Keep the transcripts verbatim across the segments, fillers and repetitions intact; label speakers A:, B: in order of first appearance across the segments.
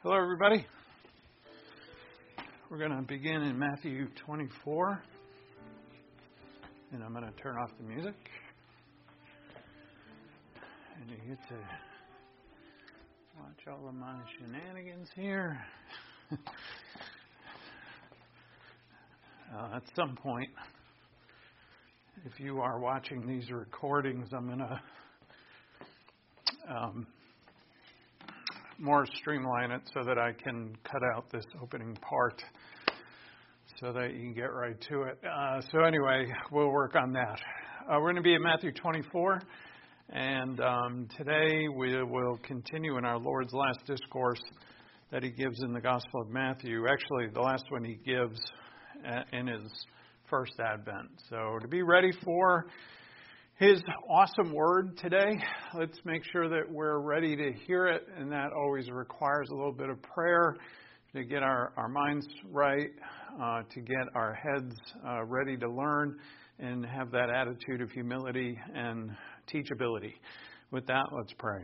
A: Hello, everybody. We're going to begin in Matthew twenty-four, and I'm going to turn off the music, and you get to watch all of my shenanigans here. uh, at some point, if you are watching these recordings, I'm going to um, more streamline it so that I can cut out this opening part so that you can get right to it. Uh, so anyway, we'll work on that. Uh, we're going to be at Matthew twenty-four, and um, today we will continue in our Lord's last discourse that he gives in the Gospel of Matthew. Actually, the last one he gives in his first Advent. So to be ready for his awesome word today, let's make sure that we're ready to hear it, and that always requires a little bit of prayer to get our, our minds right, uh, to get our heads uh, ready to learn and have that attitude of humility and teachability. With that, let's pray.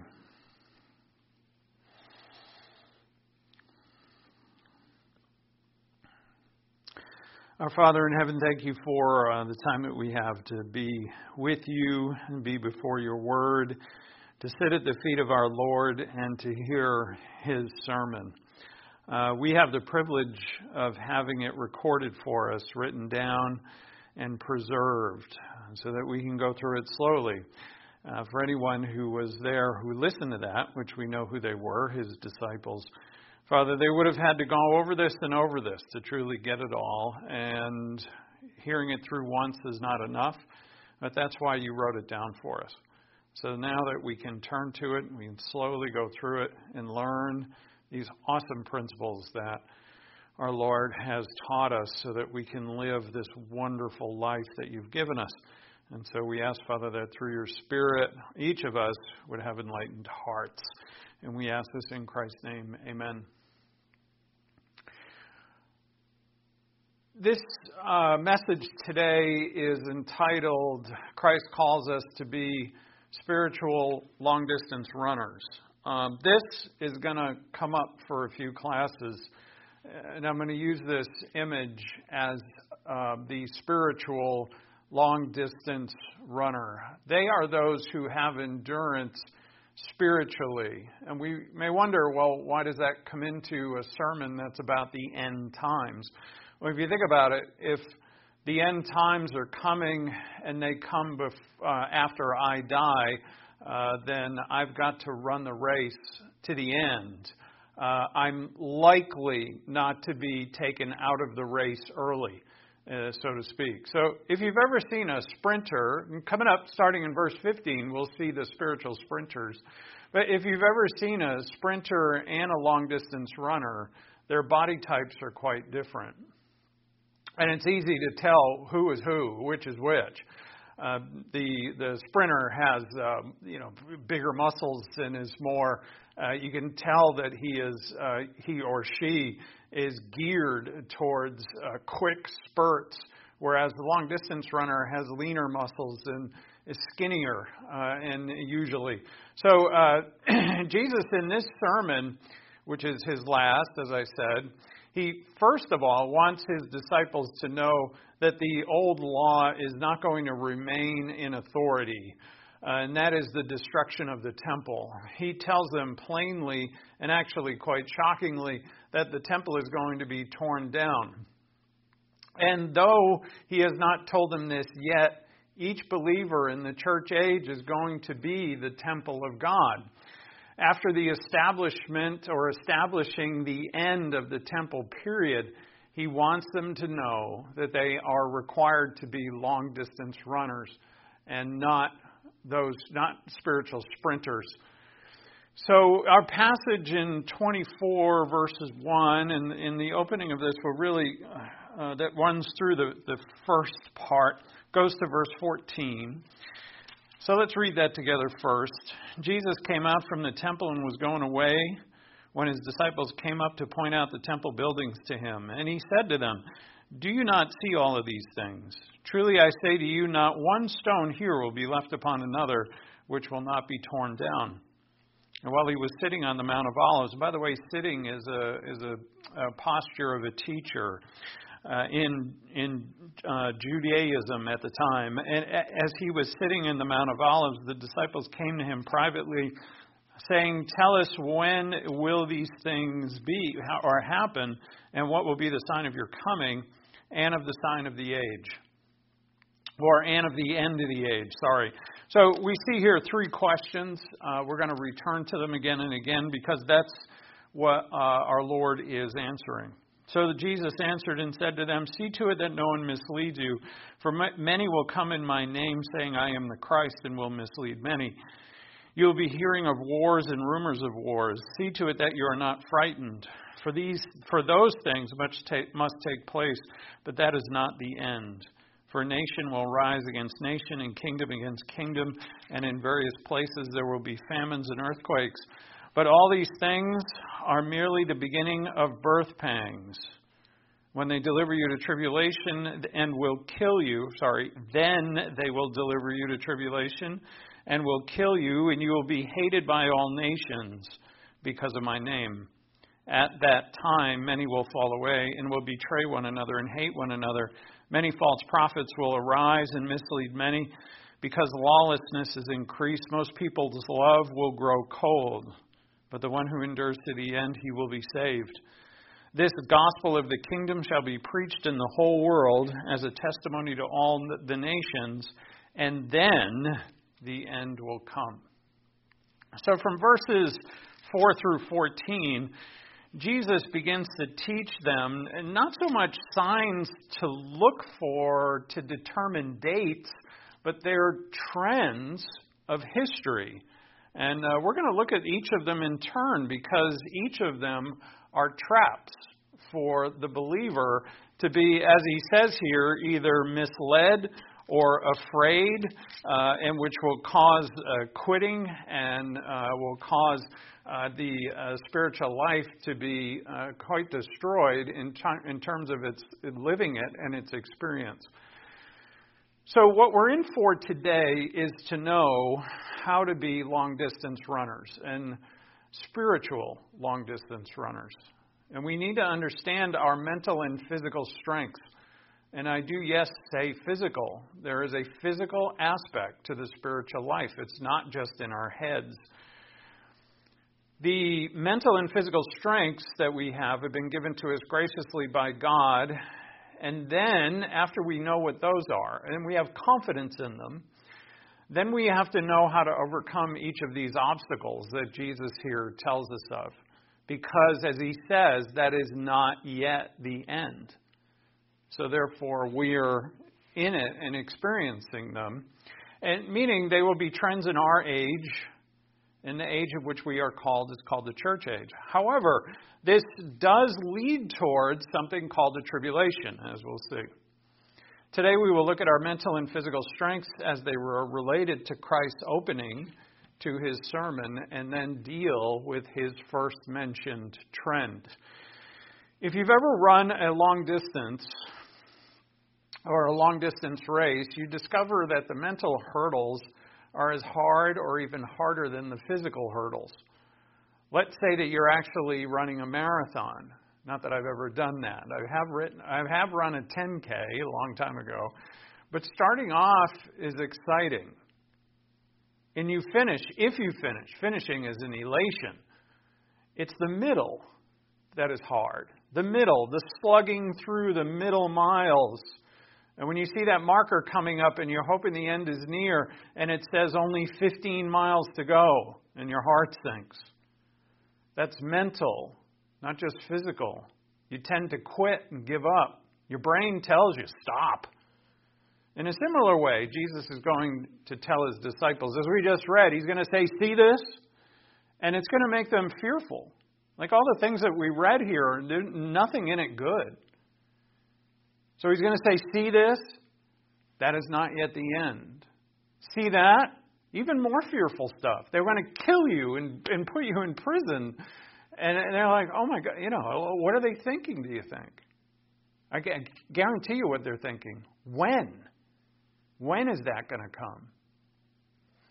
A: Our Father in heaven, thank you for uh, the time that we have to be with you and be before your word, to sit at the feet of our Lord and to hear his sermon. Uh, we have the privilege of having it recorded for us, written down and preserved, so that we can go through it slowly. Uh, for anyone who was there who listened to that, which we know who they were, his disciples, Father, they would have had to go over this and over this to truly get it all, and hearing it through once is not enough, but that's why you wrote it down for us. So now that we can turn to it, we can slowly go through it and learn these awesome principles that our Lord has taught us so that we can live this wonderful life that you've given us. And so we ask, Father, that through your Spirit, each of us would have enlightened hearts. And we ask this in Christ's name. Amen. This uh, message today is entitled, Christ Calls Us to Be Spiritual Long-Distance Runners. Um, this is going to come up for a few classes, and I'm going to use this image as uh, the spiritual long-distance runner. They are those who have endurance spiritually. And we may wonder, well, why does that come into a sermon that's about the end times? Well, if you think about it, if the end times are coming and they come bef- uh, after I die, uh, then I've got to run the race to the end. Uh, I'm likely not to be taken out of the race early, uh, so to speak. So if you've ever seen a sprinter, and coming up starting in verse fifteen, we'll see the spiritual sprinters. But if you've ever seen a sprinter and a long-distance runner, their body types are quite different. And it's easy to tell who is who, which is which. Uh, the the sprinter has um, you know bigger muscles and is more. Uh, you can tell that he is uh, he or she is geared towards uh, quick spurts, whereas the long distance runner has leaner muscles and is skinnier uh, and usually. So uh, Jesus in this sermon, which is his last, as I said, he first of all wants his disciples to know that the old law is not going to remain in authority, uh, and that is the destruction of the temple. He tells them plainly, and actually quite shockingly, that the temple is going to be torn down. And though he has not told them this yet, each believer in the church age is going to be the temple of God. After the establishment or establishing the end of the temple period, he wants them to know that they are required to be long-distance runners and not those, not spiritual sprinters. So our passage in twenty-four verses one, and in the opening of this, will really uh, that runs through the, the first part, goes to verse fourteen. So let's read that together first. Jesus came out from the temple and was going away when his disciples came up to point out the temple buildings to him. And he said to them, "Do you not see all of these things? Truly I say to you, not one stone here will be left upon another, which will not be torn down." And while he was sitting on the Mount of Olives, by the way, sitting is a is a, a posture of a teacher uh, in in uh, Judaism at the time. And as he was sitting in the Mount of Olives, the disciples came to him privately, saying, "Tell us, when will these things be or happen, and what will be the sign of your coming and of the sign of the age?" Or and of the end of the age, sorry. So we see here three questions. Uh, we're going to return to them again and again because that's what uh, our Lord is answering. So Jesus answered and said to them, "See to it that no one misleads you, for many will come in my name, saying, 'I am the Christ,' and will mislead many. You will be hearing of wars and rumors of wars. See to it that you are not frightened. For these, for those things must take, must take place, but that is not the end. For nation will rise against nation and kingdom against kingdom, and in various places there will be famines and earthquakes. But all these things are merely the beginning of birth pangs. When they deliver you to tribulation and will kill you, sorry, then they will deliver you to tribulation and will kill you, and you will be hated by all nations because of my name. At that time many will fall away and will betray one another and hate one another. Many false prophets will arise and mislead many. Because lawlessness is increased, most people's love will grow cold. But the one who endures to the end, he will be saved. This gospel of the kingdom shall be preached in the whole world as a testimony to all the nations, and then the end will come." So from verses four through fourteen, Jesus begins to teach them not so much signs to look for to determine dates, but they're trends of history. And uh, we're going to look at each of them in turn because each of them are traps for the believer to be, as he says here, either misled or afraid, uh, and which will cause uh, quitting and uh, will cause uh, the uh, spiritual life to be uh, quite destroyed in, t- in terms of its living it and its experience. So what we're in for today is to know how to be long-distance runners and spiritual long-distance runners. And we need to understand our mental and physical strength. And I do, yes, say physical. There is a physical aspect to the spiritual life. It's not just in our heads. The mental and physical strengths that we have have been given to us graciously by God. And then, after we know what those are, and we have confidence in them, then we have to know how to overcome each of these obstacles that Jesus here tells us of. Because, as he says, that is not yet the end. So therefore, we are in it and experiencing them. And meaning they will be trends in our age, in the age of which we are called is called the church age. However, this does lead towards something called the tribulation, as we'll see. Today we will look at our mental and physical strengths as they were related to Christ's opening to his sermon, and then deal with his first mentioned trend. If you've ever run a long distance or a long distance race, you discover that the mental hurdles are as hard or even harder than the physical hurdles. Let's say that you're actually running a marathon. Not that I've ever done that. I have written, I have run a ten K a long time ago. But starting off is exciting. And you finish, if you finish, finishing is an elation. It's the middle that is hard. The middle, the slugging through the middle miles. And when you see that marker coming up and you're hoping the end is near and it says only fifteen miles to go and your heart sinks. That's mental, not just physical. You tend to quit and give up. Your brain tells you, stop. In a similar way, Jesus is going to tell his disciples, as we just read, he's going to say, see this? And it's going to make them fearful. Like all the things that we read here, there's nothing in it good. So he's going to say, see this? That is not yet the end. See that? Even more fearful stuff. They're going to kill you and, and put you in prison. And they're like, oh my God, you know, what are they thinking, do you think? I guarantee you what they're thinking. When? When is that going to come?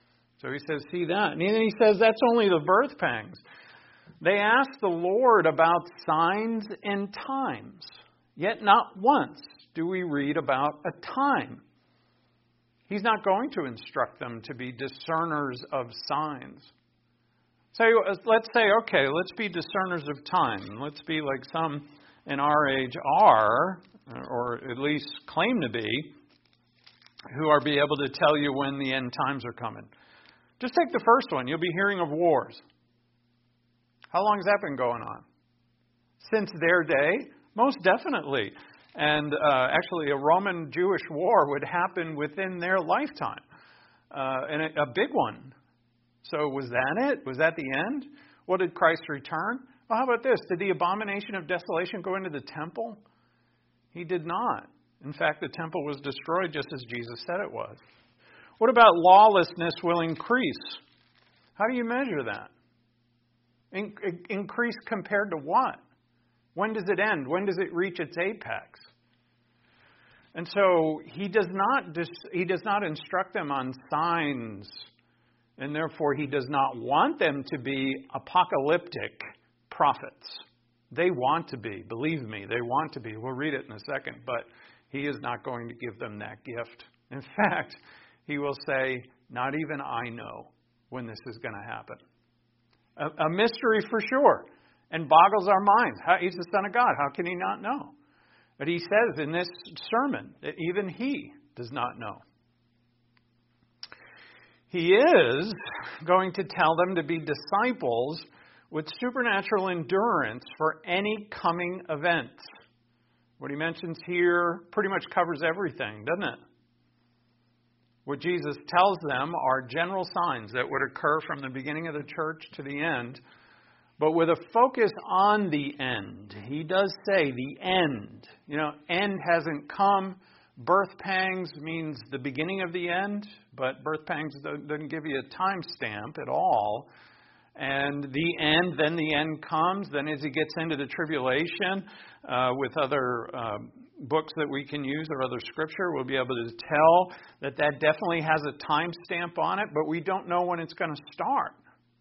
A: So he says, see that. And then he says, that's only the birth pangs. They asked the Lord about signs and times, yet not once do we read about a time. He's not going to instruct them to be discerners of signs. So let's say, okay, let's be discerners of time. Let's be like some in our age are, or at least claim to be, who are be able to tell you when the end times are coming. Just take the first one. You'll be hearing of wars. How long has that been going on? Since their day? Most definitely. And uh, actually, a Roman-Jewish war would happen within their lifetime. Uh, and a, a big one. So was that it? Was that the end? What did Christ return? Well, how about this? Did the abomination of desolation go into the temple? He did not. In fact, the temple was destroyed just as Jesus said it was. What about lawlessness will increase? How do you measure that? In, increase compared to what? When does it end? When does it reach its apex? And so he does not dis, he does not instruct them on signs, and therefore he does not want them to be apocalyptic prophets. They want to be, believe me, they want to be. We'll read it in a second, but he is not going to give them that gift. In fact, he will say, not even I know when this is going to happen. A, a mystery for sure, and boggles our minds. How, he's the Son of God. How can he not know? But he says in this sermon that even he does not know. He is going to tell them to be disciples with supernatural endurance for any coming events. What he mentions here pretty much covers everything, doesn't it? What Jesus tells them are general signs that would occur from the beginning of the church to the end, but with a focus on the end. He does say the end. You know, end hasn't come. Birth pangs means the beginning of the end, but birth pangs doesn't give you a time stamp at all. And the end, then the end comes. Then as he gets into the tribulation uh, with other uh, books that we can use or other scripture, we'll be able to tell that that definitely has a time stamp on it, but we don't know when it's going to start.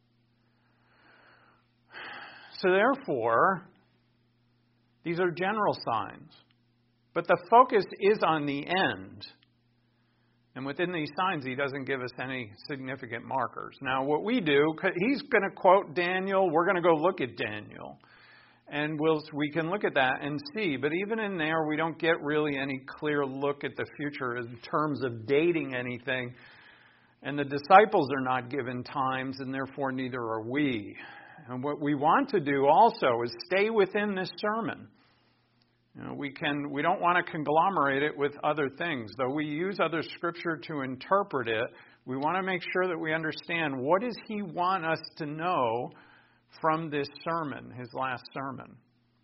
A: So therefore, these are general signs. But the focus is on the end. And within these signs, he doesn't give us any significant markers. Now, what we do, he's going to quote Daniel. We're going to go look at Daniel. And we'll, we can look at that and see. But even in there, we don't get really any clear look at the future in terms of dating anything. And the disciples are not given times, and therefore neither are we. And what we want to do also is stay within this sermon. You know, we can we don't want to conglomerate it with other things. Though we use other scripture to interpret it, we want to make sure that we understand what does he want us to know from this sermon, his last sermon.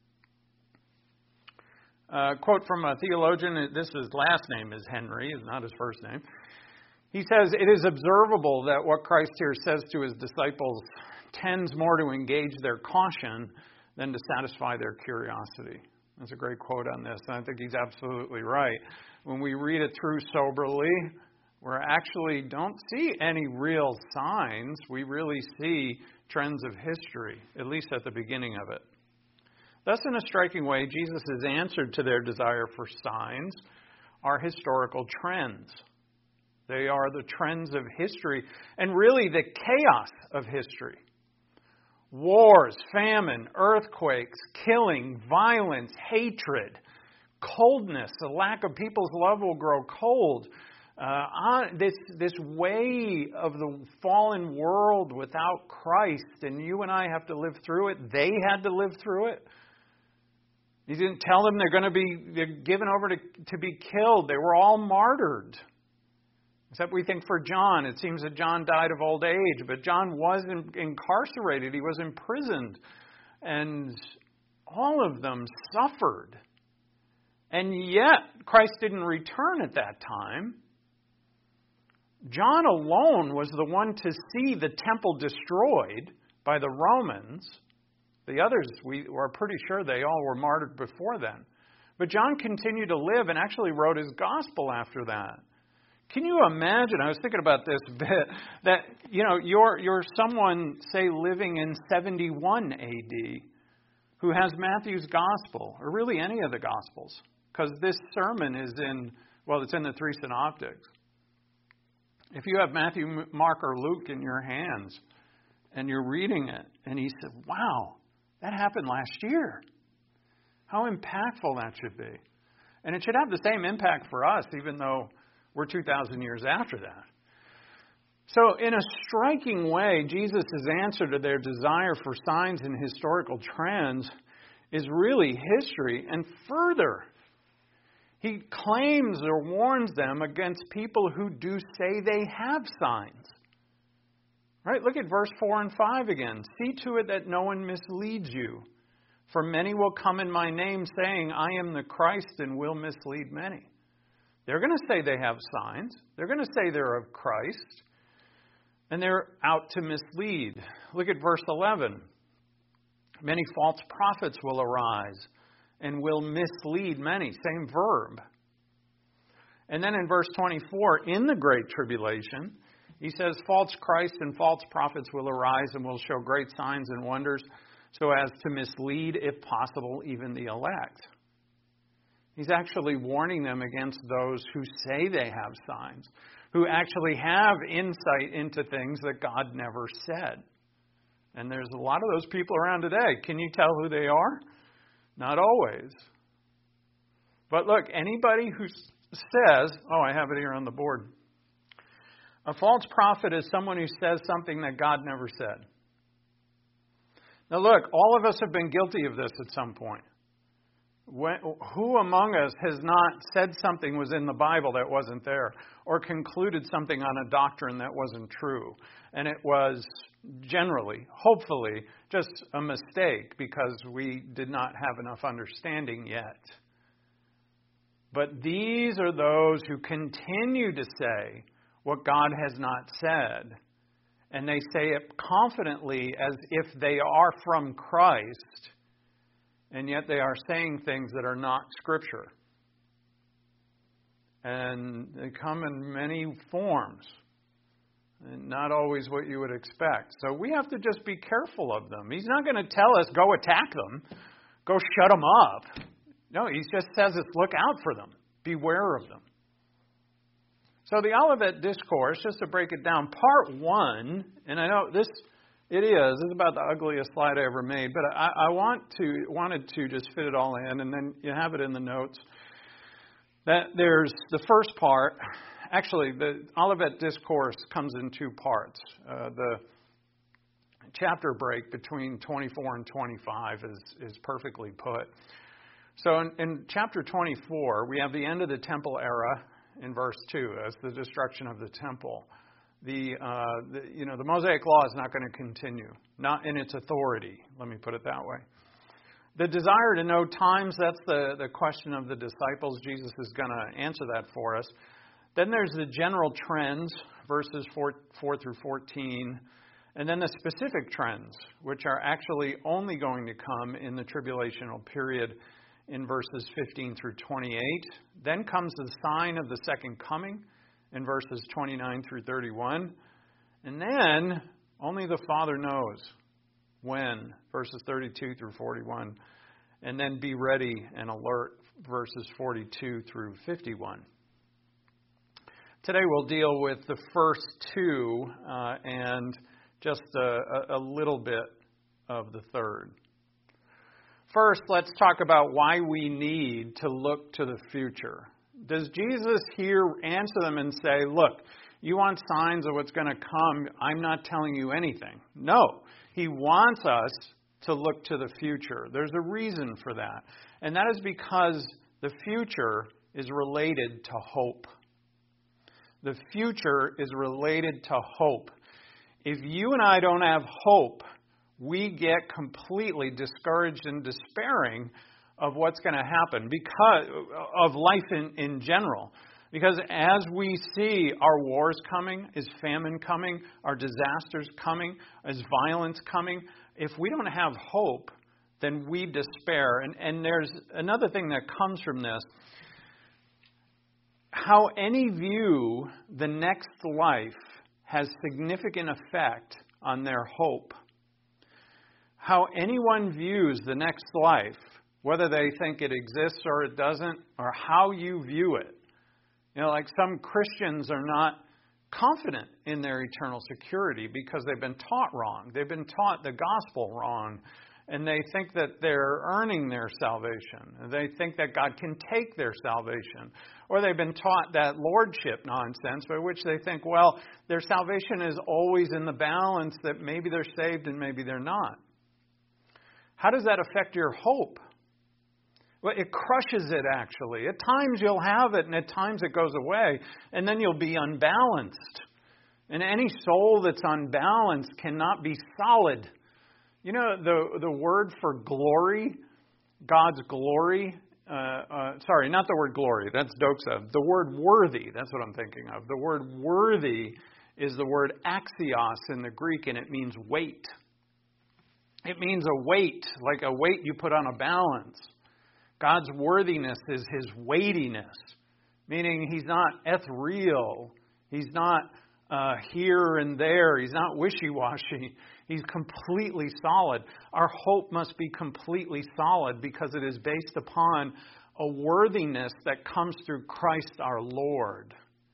A: Uh, quote from a theologian, this his last name is Henry, is not his first name. He says, it is observable that what Christ here says to his disciples tends more to engage their caution than to satisfy their curiosity. That's a great quote on this, and I think he's absolutely right. When we read it through soberly, we actually don't see any real signs. We really see trends of history, at least at the beginning of it. Thus, in a striking way, Jesus' answer to their desire for signs are historical trends. They are the trends of history, and really the chaos of history. Wars, famine, earthquakes, killing, violence, hatred, coldness. The lack of people's love will grow cold. Uh, on, this, this way of the fallen world without Christ, and you and I have to live through it. They had to live through it. He didn't tell them they're going to be they're given over to, to be killed. They were all martyred. Except we think for John, it seems that John died of old age, but John was in, incarcerated. He was imprisoned. And all of them suffered. And yet, Christ didn't return at that time. John alone was the one to see the temple destroyed by the Romans. The others, we are pretty sure they all were martyred before then. But John continued to live and actually wrote his gospel after that. Can you imagine? I was thinking about this a bit. That you know, you're you're someone, say, living in seventy-one A D, who has Matthew's gospel, or really any of the gospels, because this sermon is in well, it's in the three synoptics. If you have Matthew, Mark, or Luke in your hands, and you're reading it, and he said, "Wow, that happened last year." How impactful that should be, and it should have the same impact for us, even though we're two thousand years after that. So in a striking way, Jesus' answer to their desire for signs and historical trends is really history. And further, he claims or warns them against people who do say they have signs. Right? Look at verse four and five again. See to it that no one misleads you. For many will come in my name saying, I am the Christ, and will mislead many. They're going to say they have signs. They're going to say they're of Christ. And they're out to mislead. Look at verse eleven. Many false prophets will arise and will mislead many. Same verb. And then in verse twenty-four, in the Great Tribulation, he says, false Christs and false prophets will arise and will show great signs and wonders, so as to mislead, if possible, even the elect. He's actually warning them against those who say they have signs, who actually have insight into things that God never said. And there's a lot of those people around today. Can you tell who they are? Not always. But look, anybody who says, oh, I have it here on the board. A false prophet is someone who says something that God never said. Now look, all of us have been guilty of this at some point. When, who among us has not said something was in the Bible that wasn't there, or concluded something on a doctrine that wasn't true? And it was generally, hopefully, just a mistake because we did not have enough understanding yet. But these are those who continue to say what God has not said. And they say it confidently as if they are from Christ. And yet they are saying things that are not Scripture. And they come in many forms. And not always what you would expect. So we have to just be careful of them. He's not going to tell us, go attack them. Go shut them up. No, he just says us, look out for them. Beware of them. So the Olivet Discourse, just to break it down, part one, and I know this... It is. It's about the ugliest slide I ever made, but I, I want to wanted to just fit it all in, and then you have it in the notes. That there's the first part. Actually, the Olivet Discourse comes in two parts. Uh, the chapter break between twenty-four and twenty-five is is perfectly put. So in, in chapter twenty-four, we have the end of the temple era in verse two. That's the destruction of the temple. The, uh, the, you know, the Mosaic Law is not going to continue, not in its authority. Let me put it that way. The desire to know times, that's the, the question of the disciples. Jesus is going to answer that for us. Then there's the general trends, verses four, four through fourteen. And then the specific trends, which are actually only going to come in the tribulational period in verses fifteen through twenty-eight. Then comes the sign of the second coming, in verses twenty-nine through thirty-one. And then, only the Father knows when, verses thirty-two through forty-one. And then be ready and alert, verses forty-two through fifty-one. Today we'll deal with the first two uh, and just a, a little bit of the third. First, let's talk about why we need to look to the future. Does Jesus here answer them and say, look, you want signs of what's going to come? I'm not telling you anything. No, he wants us to look to the future. There's a reason for that. And that is because the future is related to hope. The future is related to hope. If you and I don't have hope, we get completely discouraged and despairing of what's going to happen because of life in, in general. Because as we see our wars coming, is famine coming, our disasters coming, is violence coming, if we don't have hope, then we despair. And, and there's another thing that comes from this. how any view the next life has significant effect on their hope. How anyone views the next life, whether they think it exists or it doesn't, or how you view it. You know, like some Christians are not confident in their eternal security because they've been taught wrong. They've been taught the gospel wrong. And they think that they're earning their salvation. They think that God can take their salvation. Or they've been taught that lordship nonsense, by which they think, well, their salvation is always in the balance, that maybe they're saved and maybe they're not. How does that affect your hope? Well, it crushes it, actually. At times you'll have it, and at times it goes away, and then you'll be unbalanced. And any soul that's unbalanced cannot be solid. You know, the the word for glory, God's glory, uh, uh, sorry, not the word glory, that's doxa. The word worthy, that's what I'm thinking of. The word worthy is the word axios in the Greek, and it means weight. It means a weight, like a weight you put on a balance. God's worthiness is His weightiness, meaning He's not ethereal. He's not uh, here and there. He's not wishy-washy. He's completely solid. Our hope must be completely solid because it is based upon a worthiness that comes through Christ our Lord.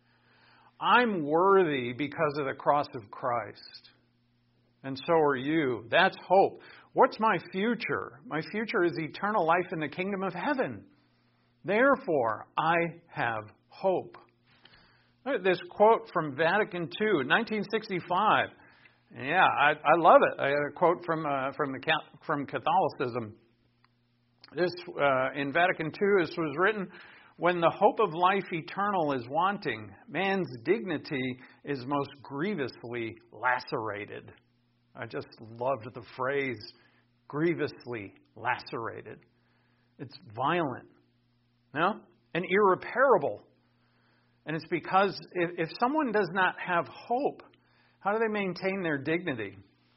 A: I'm worthy because of the cross of Christ. And so are you. That's hope. What's my future? My future is eternal life in the kingdom of heaven. Therefore, I have hope. This quote from Vatican Two, nineteen sixty-five. Yeah, I, I love it. I had a quote from uh, from the from Catholicism. This uh, in Vatican Two, this was written: "When the hope of life eternal is wanting, man's dignity is most grievously lacerated." I just loved the phrase "grievously lacerated." It's violent, no, and irreparable. And it's because if, if someone does not have hope, how do they maintain their dignity?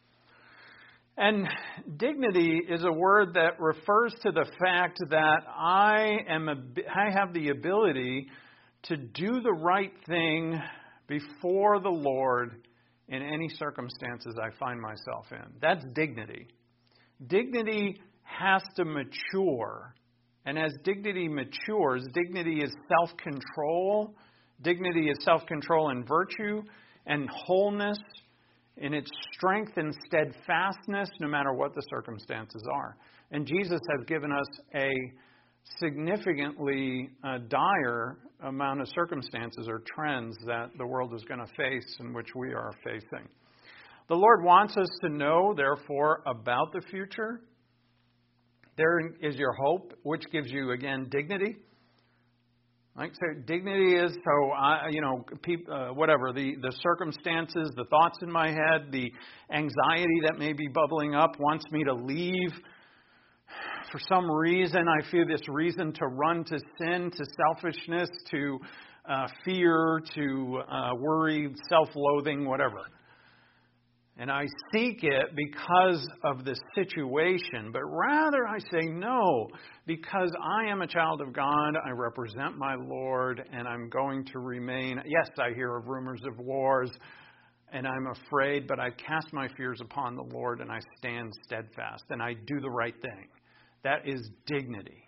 A: And dignity is a word that refers to the fact that I am a, I have the ability to do the right thing before the Lord in any circumstances I find myself in. That's dignity. Dignity has to mature. And as dignity matures, dignity is self-control. Dignity is self-control and virtue and wholeness in its strength and steadfastness, no matter what the circumstances are. And Jesus has given us a significantly uh, dire amount of circumstances or trends that the world is going to face and which we are facing. The Lord wants us to know, therefore, about the future. There is your hope, which gives you, again, dignity. Like so, dignity is so I, you know, peop, uh, whatever the the circumstances, the thoughts in my head, the anxiety that may be bubbling up wants me to leave. For some reason, I feel this reason to run to sin, to selfishness, to uh, fear, to uh, worry, self-loathing, whatever. And I seek it because of the situation, but rather I say no, because I am a child of God, I represent my Lord, and I'm going to remain. Yes, I hear of rumors of wars, and I'm afraid, but I cast my fears upon the Lord, and I stand steadfast, and I do the right thing. That is dignity.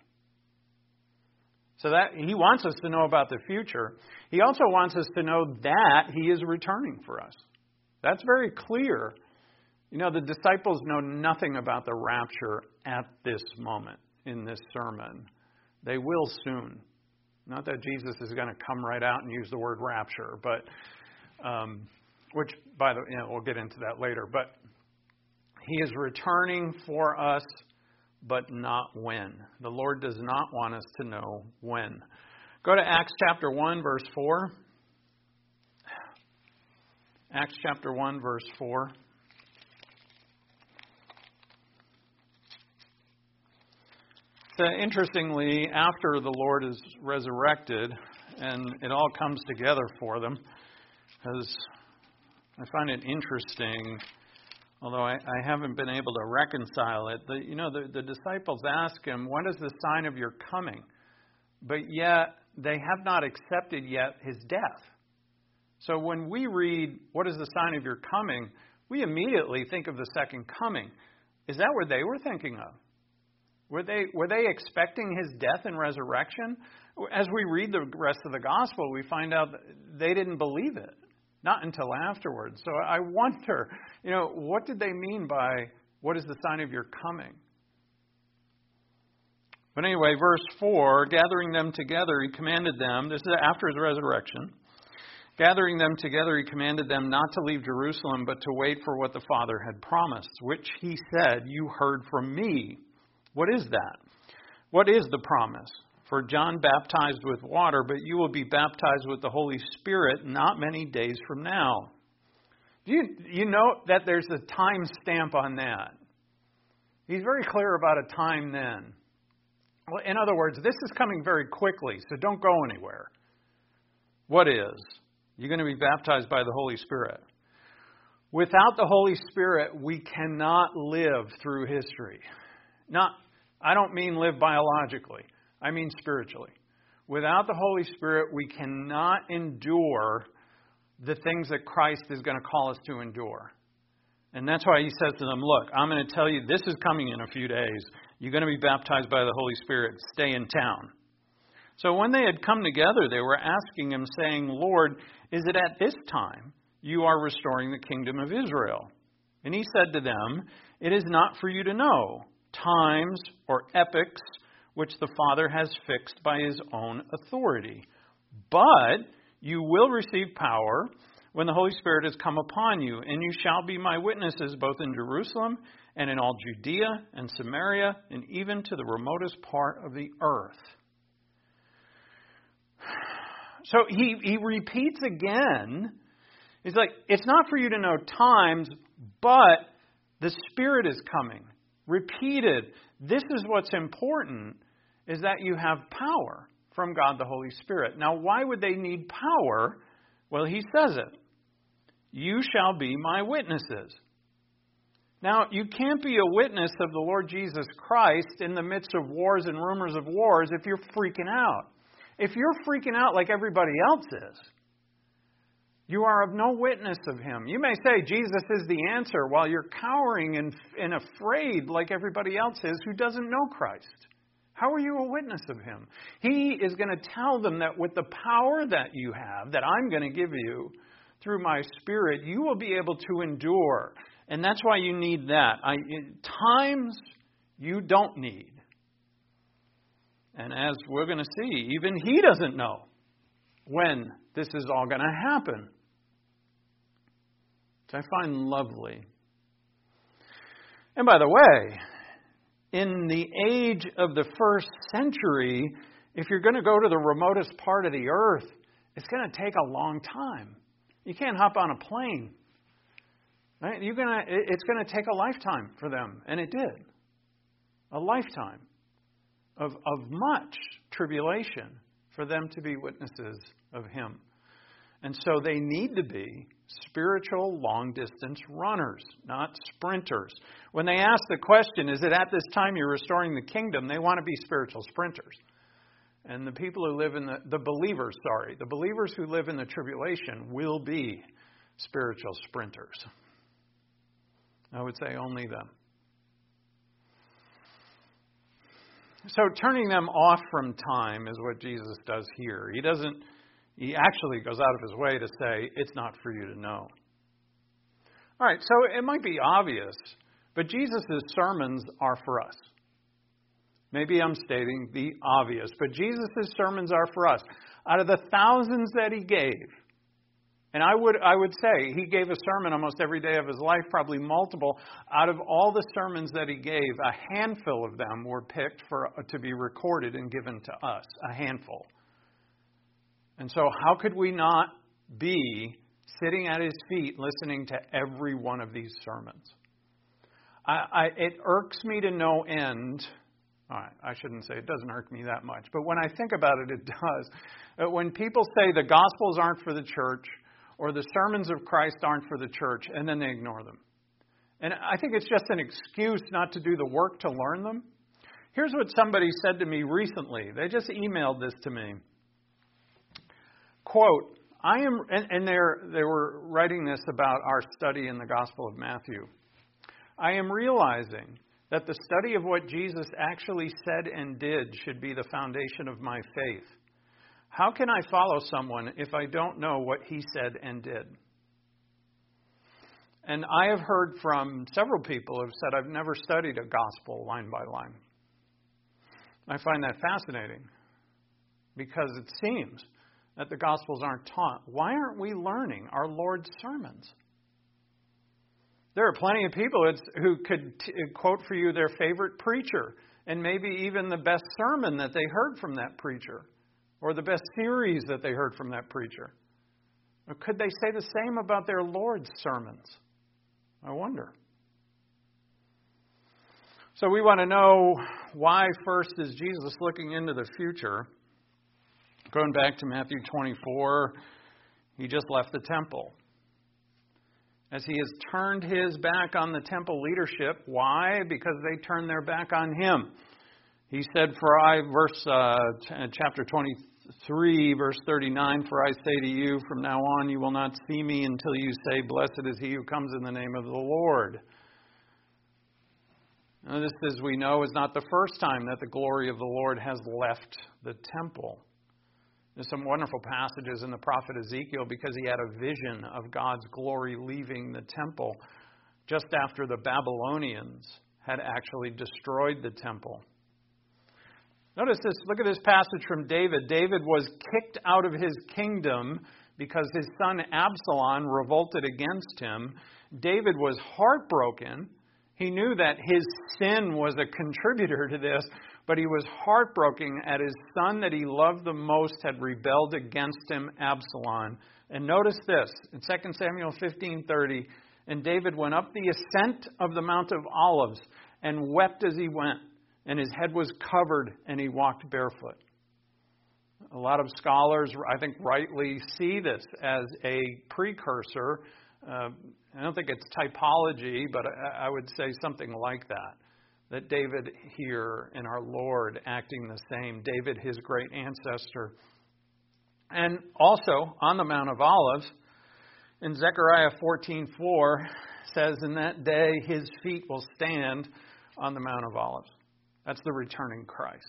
A: So that He wants us to know about the future. He also wants us to know that He is returning for us. That's very clear. You know, the disciples know nothing about the rapture at this moment in this sermon. They will soon. Not that Jesus is going to come right out and use the word rapture, but um, which, by the way, you know, we'll get into that later. But He is returning for us, but not when. The Lord does not want us to know when. Go to Acts chapter one, verse four. Acts chapter one, verse four. So interestingly, after the Lord is resurrected, and it all comes together for them, because I find it interesting, although I, I haven't been able to reconcile it. The, you know, the, the disciples ask Him, "What is the sign of your coming?" But yet, they have not accepted yet his death. So when we read, what is the sign of your coming, we immediately think of the second coming. Is that what they were thinking of? Were they, were they expecting his death and resurrection? As we read the rest of the gospel, we find out that they didn't believe it. Not until afterwards. So I wonder, you know, what did they mean by, what is the sign of your coming? But anyway, verse four, gathering them together, he commanded them, this is after his resurrection, gathering them together, he commanded them not to leave Jerusalem, but to wait for what the Father had promised, which he said, you heard from me. What is that? What is the promise? For John baptized with water, but you will be baptized with the Holy Spirit not many days from now. Do you, you know that there's a time stamp on that? He's very clear about a time then. Well, in other words, this is coming very quickly, so don't go anywhere. What is? You're going to be baptized by the Holy Spirit. Without the Holy Spirit, we cannot live through history. Not, I don't mean live biologically. I mean spiritually. Without the Holy Spirit, we cannot endure the things that Christ is going to call us to endure. And that's why he says to them, look, I'm going to tell you this is coming in a few days. You're going to be baptized by the Holy Spirit. Stay in town. So when they had come together, they were asking him, saying, Lord, is it at this time you are restoring the kingdom of Israel? And he said to them, it is not for you to know times or epochs which the Father has fixed by his own authority. But you will receive power when the Holy Spirit has come upon you, and you shall be my witnesses both in Jerusalem and in all Judea and Samaria and even to the remotest part of the earth. So he, he repeats again. He's like, it's not for you to know times, but the Spirit is coming. Repeated. This is what's important, is that you have power from God the Holy Spirit. Now, why would they need power? Well, he says it. You shall be my witnesses. Now, you can't be a witness of the Lord Jesus Christ in the midst of wars and rumors of wars if you're freaking out. If you're freaking out like everybody else is, you are of no witness of him. You may say Jesus is the answer while you're cowering and, and afraid like everybody else is who doesn't know Christ. How are you a witness of him? He is going to tell them that with the power that you have, that I'm going to give you through my Spirit, you will be able to endure. And that's why you need that. I, times you don't need. And as we're going to see, even he doesn't know when this is all going to happen. Which I find lovely. And by the way, in the age of the first century, if you're going to go to the remotest part of the earth, it's going to take a long time. You can't hop on a plane. Right? You're gonna, it's going to take a lifetime for them. And it did. A lifetime of, of much tribulation for them to be witnesses of him. And so they need to be spiritual long-distance runners, not sprinters. When they ask the question, is it at this time you're restoring the kingdom, they want to be spiritual sprinters. And the people who live in the, the believers, sorry, the believers who live in the tribulation will be spiritual sprinters. I would say only them. So turning them off from time is what Jesus does here. He doesn't, he actually goes out of his way to say, it's not for you to know. All right, so it might be obvious, but Jesus' sermons are for us. Maybe I'm stating the obvious, but Jesus' sermons are for us. Out of the thousands that he gave, and I would I would say he gave a sermon almost every day of his life, probably multiple. Out of all the sermons that he gave, a handful of them were picked for to be recorded and given to us. A handful. And so how could we not be sitting at his feet listening to every one of these sermons? I, I, it irks me to no end. All right, I shouldn't say it doesn't irk me that much. But when I think about it, it does. When people say the Gospels aren't for the church or the sermons of Christ aren't for the church, and then they ignore them. And I think it's just an excuse not to do the work to learn them. Here's what somebody said to me recently. They just emailed this to me. quote, I am, and, and they're, they were writing this about our study in the Gospel of Matthew. I am realizing that the study of what Jesus actually said and did should be the foundation of my faith. How can I follow someone if I don't know what he said and did? And I have heard from several people who have said, I've never studied a gospel line by line. I find that fascinating because it seems that the Gospels aren't taught. Why aren't we learning our Lord's sermons? There are plenty of people who could t- quote for you their favorite preacher and maybe even the best sermon that they heard from that preacher or the best series that they heard from that preacher. Or could they say the same about their Lord's sermons? I wonder. So we want to know why first is Jesus looking into the future. Going back to Matthew twenty-four, he just left the temple. As he has turned his back on the temple leadership. Why? Because they turned their back on him. He said, for I, verse uh, chapter twenty-three, verse thirty-nine, for I say to you, from now on you will not see me until you say, blessed is he who comes in the name of the Lord. Now, this, as we know, is not the first time that the glory of the Lord has left the temple. There's some wonderful passages in the prophet Ezekiel because he had a vision of God's glory leaving the temple just after the Babylonians had actually destroyed the temple. Notice this, look at this passage from David. David was kicked out of his kingdom because his son Absalom revolted against him. David was heartbroken. He knew that his sin was a contributor to this, but he was heartbroken at his son that he loved the most had rebelled against him, Absalom. And notice this, in Second Samuel fifteen thirty, and David went up the ascent of the Mount of Olives and wept as he went, and his head was covered and he walked barefoot. A lot of scholars, I think, rightly see this as a precursor. Uh, I don't think it's typology, but I, I would say something like that. That David here and our Lord acting the same. David, his great ancestor. And also on the Mount of Olives, in Zechariah fourteen four, says, in that day his feet will stand on the Mount of Olives. That's the returning Christ.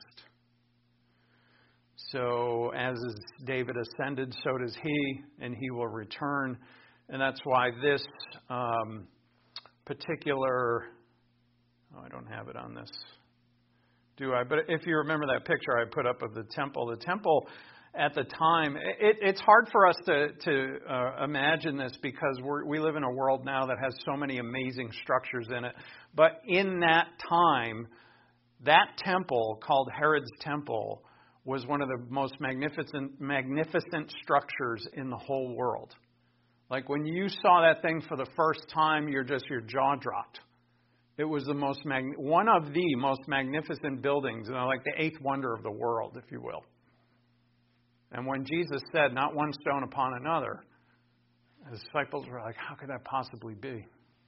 A: So as is David ascended, so does he, and he will return. And that's why this um, particular, oh, I don't have it on this, do I? But if you remember that picture I put up of the temple, the temple at the time, it, it's hard for us to, to uh, imagine this because we're, we live in a world now that has so many amazing structures in it. But in that time, that temple called Herod's Temple was one of the most magnificent, magnificent structures in the whole world. Like when you saw that thing for the first time, you're just, your jaw dropped. It was the most, mag- one of the most magnificent buildings, you know, like the eighth wonder of the world, if you will. And when Jesus said, not one stone upon another, the disciples were like, how could that possibly be?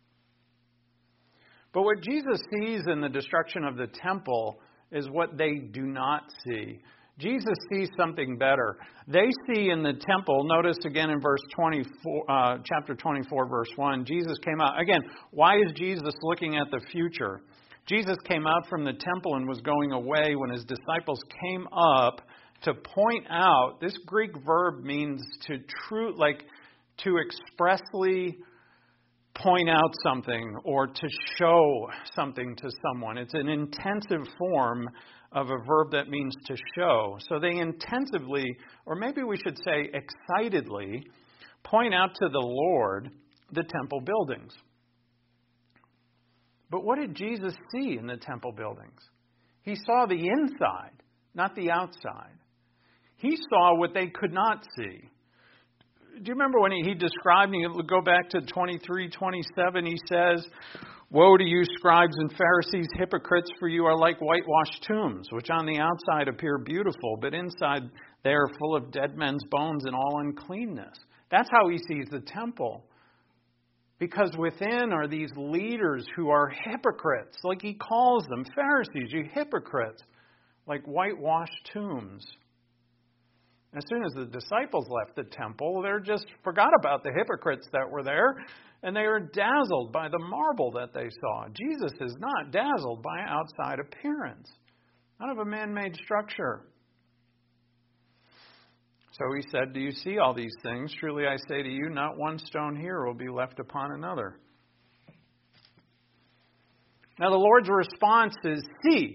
A: But what Jesus sees in the destruction of the temple is what they do not see. Jesus sees something better. They see in the temple, notice again in verse twenty-four, uh, chapter twenty-four, verse one, Jesus came out. Again, why is Jesus looking at the future? Jesus came out from the temple and was going away when his disciples came up to point out. This Greek verb means to true, like to expressly point out something or to show something to someone. It's an intensive form of a verb that means to show. So they intensively, or maybe we should say excitedly, point out to the Lord the temple buildings. But what did Jesus see in the temple buildings? He saw the inside, not the outside. He saw what they could not see. Do you remember when he, he described, and you go back to twenty-three twenty-seven, he says, woe to you, scribes and Pharisees, hypocrites, for you are like whitewashed tombs, which on the outside appear beautiful, but inside they are full of dead men's bones and all uncleanness. That's how he sees the temple. Because within are these leaders who are hypocrites, like he calls them, Pharisees, you hypocrites, like whitewashed tombs. As soon as the disciples left the temple, they just forgot about the hypocrites that were there, and they were dazzled by the marble that they saw. Jesus is not dazzled by outside appearance, not of a man-made structure. So he said, do you see all these things? Truly I say to you, not one stone here will be left upon another. Now the Lord's response is, see.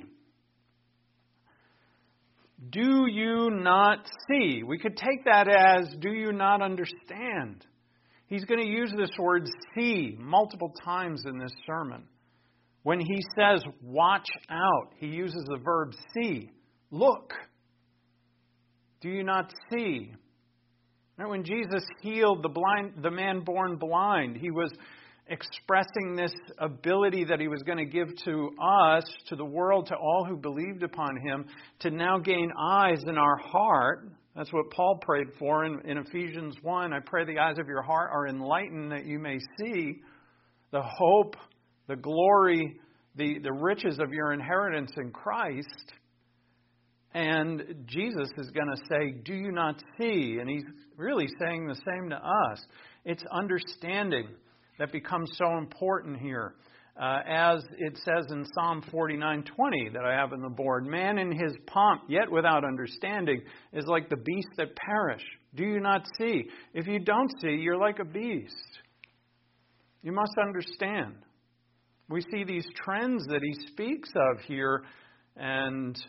A: Do you not see? We could take that as, do you not understand? He's going to use this word see multiple times in this sermon. When he says watch out, he uses the verb see. Look. Do you not see? Now, when Jesus healed the blind, the man born blind, he was expressing this ability that he was going to give to us, to the world, to all who believed upon him, to now gain eyes in our heart. That's what Paul prayed for in, in Ephesians one. I pray the eyes of your heart are enlightened that you may see the hope, the glory, the, the riches of your inheritance in Christ. And Jesus is going to say, do you not see? And he's really saying the same to us. It's understanding that becomes so important here. Uh, as it says in Psalm forty-nine twenty that I have on the board, man in his pomp, yet without understanding, is like the beasts that perish. Do you not see? If you don't see, you're like a beast. You must understand. We see these trends that he speaks of here, and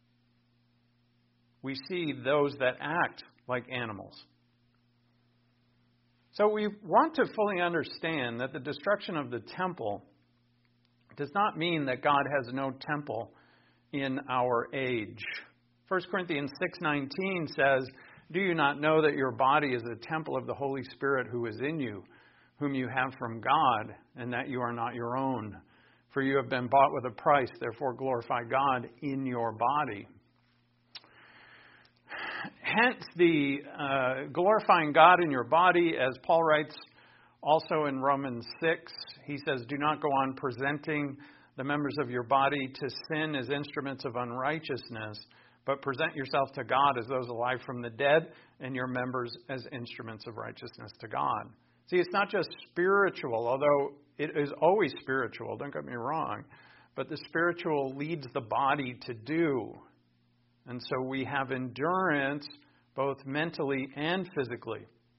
A: we see those that act like animals. So we want to fully understand that the destruction of the temple does not mean that God has no temple in our age. First Corinthians six nineteen says, do you not know that your body is a temple of the Holy Spirit who is in you, whom you have from God, and that you are not your own? For you have been bought with a price, therefore glorify God in your body. Hence the uh, glorifying God in your body, as Paul writes also in Romans six, he says, do not go on presenting the members of your body to sin as instruments of unrighteousness, but present yourself to God as those alive from the dead, and your members as instruments of righteousness to God. See, it's not just spiritual, although it is always spiritual, don't get me wrong, but the spiritual leads the body to do. And so we have endurance both mentally and physically.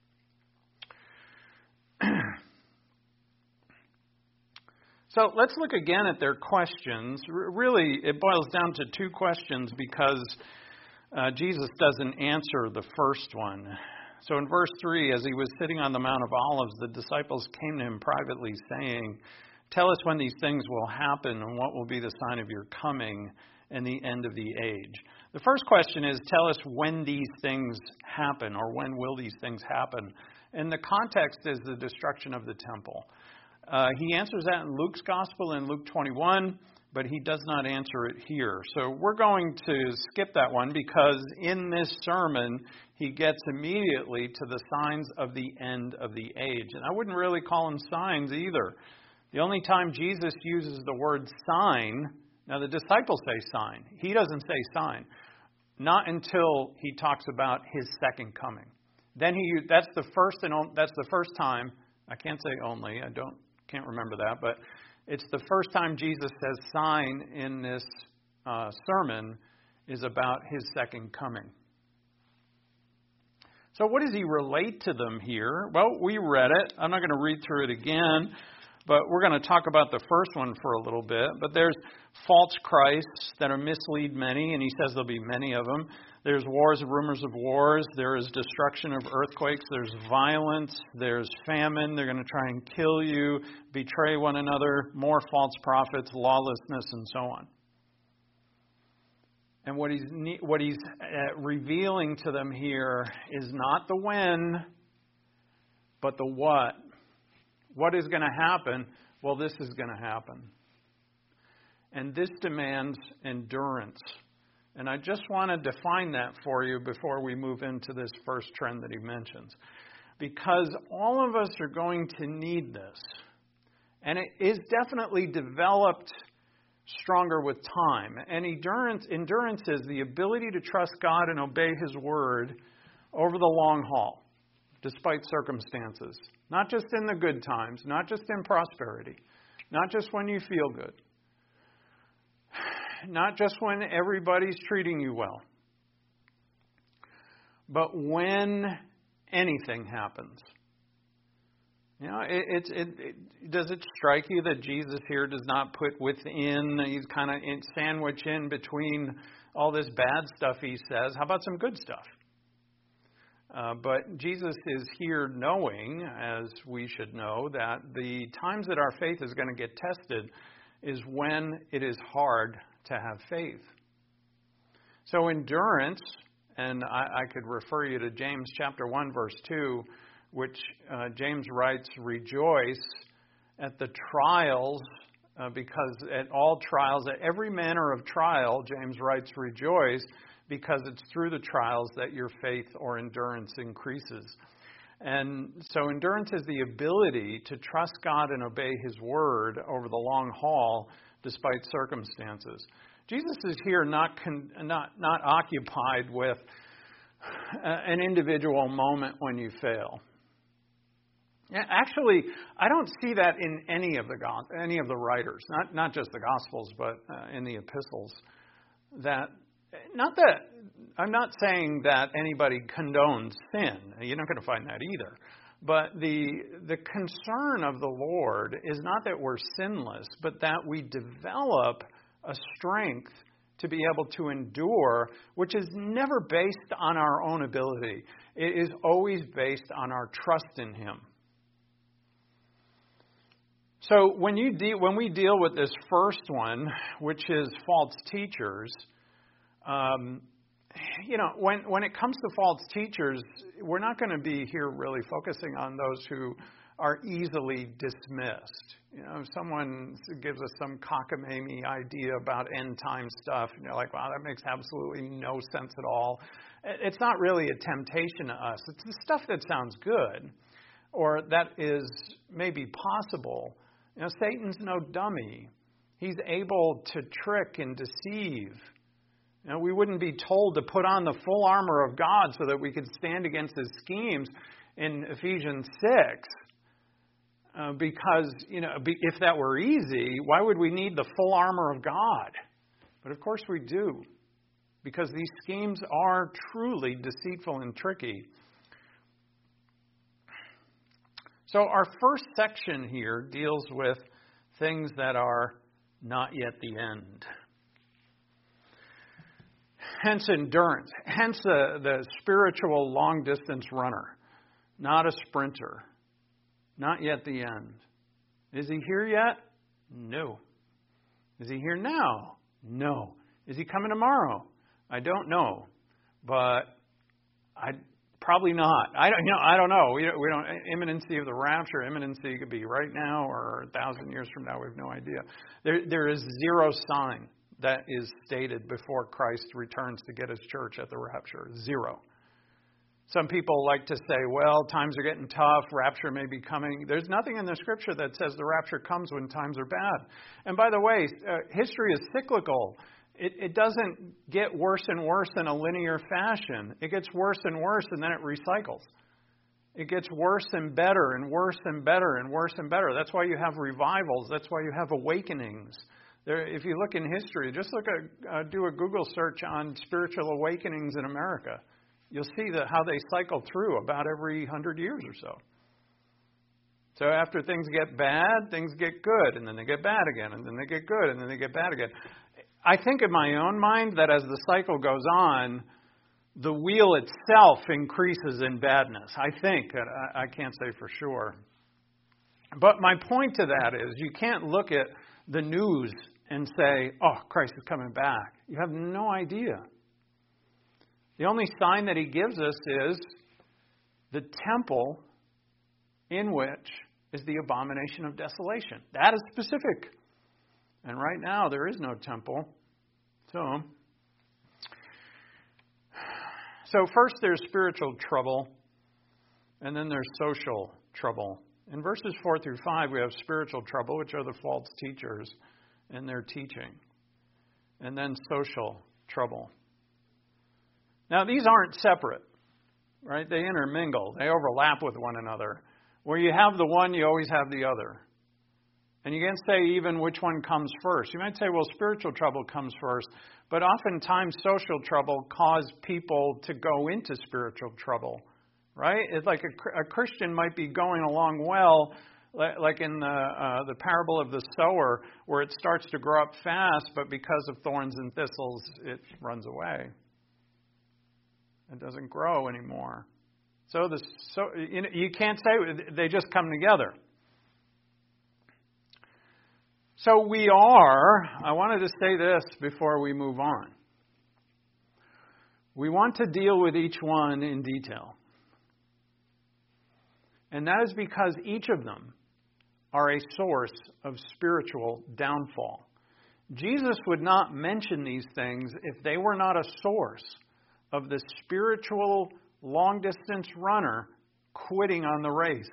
A: So let's look again at their questions. R- really, it boils down to two questions because uh, Jesus doesn't answer the first one. So in verse three, as he was sitting on the Mount of Olives, the disciples came to him privately saying, tell us when these things will happen and what will be the sign of your coming and the end of the age. The first question is, tell us when these things happen, or when will these things happen? And the context is the destruction of the temple. Uh, he answers that in Luke's Gospel in Luke twenty-one, but he does not answer it here. So we're going to skip that one because in this sermon, he gets immediately to the signs of the end of the age. And I wouldn't really call them signs either. The only time Jesus uses the word sign, now the disciples say sign. He doesn't say sign. Not until he talks about his second coming. Then he that's the first and on, that's the first time. I can't say only. I don't can't remember that, but it's the first time Jesus says sign in this uh, sermon is about his second coming. So what does he relate to them here? Well, we read it. I'm not going to read through it again, but we're going to talk about the first one for a little bit. But there's false Christs that are mislead many, and he says there'll be many of them. There's wars and rumors of wars. There is destruction of earthquakes. There's violence. There's famine. They're going to try and kill you, betray one another, more false prophets, lawlessness, and so on. And what he's what he's uh, revealing to them here is not the when, but the what. What is going to happen? Well, this is going to happen. And this demands endurance. And I just want to define that for you before we move into this first trend that he mentions. Because all of us are going to need this. And it is definitely developed stronger with time. And endurance, endurance is the ability to trust God and obey His Word over the long haul, despite circumstances. Not just in the good times, not just in prosperity, not just when you feel good, not just when everybody's treating you well, but when anything happens. You know, it, it, it, it, does it strike you that Jesus here does not put within, he's kind of in, sandwich in between all this bad stuff he says? How about some good stuff? Uh, but Jesus is here knowing, as we should know, that the times that our faith is going to get tested is when it is hard to have faith. So endurance, and I, I could refer you to James chapter one, verse two, which uh, James writes, rejoice at the trials, uh, because at all trials, at every manner of trial, James writes, rejoice, because it's through the trials that your faith or endurance increases. And so endurance is the ability to trust God and obey His word over the long haul despite circumstances. Jesus is here not con- not not occupied with an individual moment when you fail. Actually, I don't see that in any of the any of the writers, not not just the Gospels, but uh, in the epistles. That not that I'm not saying that anybody condones sin. You're not going to find that either. But the the concern of the Lord is not that we're sinless, but that we develop a strength to be able to endure, which is never based on our own ability. It is always based on our trust in Him. So when you deal, when we deal with this first one, which is false teachers, um, you know, when when it comes to false teachers, we're not going to be here really focusing on those who are easily dismissed. You know, if someone gives us some cockamamie idea about end time stuff, and you're like, wow, that makes absolutely no sense at all. It's not really a temptation to us. It's the stuff that sounds good, or that is maybe possible. You know, Satan's no dummy. He's able to trick and deceive. You know, we wouldn't be told to put on the full armor of God so that we could stand against his schemes in Ephesians six. Uh, because, you know, if that were easy, why would we need the full armor of God? But of course we do. Because these schemes are truly deceitful and tricky. So our first section here deals with things that are not yet the end. Hence endurance. Hence the, the spiritual long-distance runner. Not a sprinter. Not yet the end. Is he here yet? No. Is he here now? No. Is he coming tomorrow? I don't know. But I probably not. I don't, you know, I don't know. We don't, we don't, imminency of the rapture, imminency could be right now or a thousand years from now. We have no idea. There, there is zero sign that is stated before Christ returns to get his church at the rapture. Zero. Some people like to say, well, times are getting tough, rapture may be coming. There's nothing in the Scripture that says the rapture comes when times are bad. And by the way, uh, history is cyclical. It, it doesn't get worse and worse in a linear fashion. It gets worse and worse, and then it recycles. It gets worse and better and worse and better and worse and better. That's why you have revivals. That's why you have awakenings. There, if you look in history, just look at, uh, do a Google search on spiritual awakenings in America. You'll see that how they cycle through about every hundred years or so. So after things get bad, things get good, and then they get bad again, and then they get good, and then they get bad again. I think in my own mind that as the cycle goes on, the wheel itself increases in badness. I think. I, I can't say for sure. But my point to that is you can't look at the news and say, oh, Christ is coming back. You have no idea. The only sign that he gives us is the temple in which is the abomination of desolation. That is specific. And right now there is no temple. So, so first there's spiritual trouble, and then there's social trouble. In verses four through five, we have spiritual trouble, which are the false teachers and their teaching. And then social trouble. Now, these aren't separate. right? They intermingle. They overlap with one another. Where you have the one, you always have the other. And you can't say even which one comes first. You might say, well, spiritual trouble comes first. But oftentimes social trouble causes people to go into spiritual trouble, right? It's like a, a Christian might be going along well, like in the uh, the parable of the sower, where it starts to grow up fast, but because of thorns and thistles, it runs away. It doesn't grow anymore. So the so you, know, you can't say they just come together. So we are, I wanted to say this before we move on. We want to deal with each one in detail. And that is because each of them are a source of spiritual downfall. Jesus would not mention these things if they were not a source of the spiritual long-distance runner quitting on the race.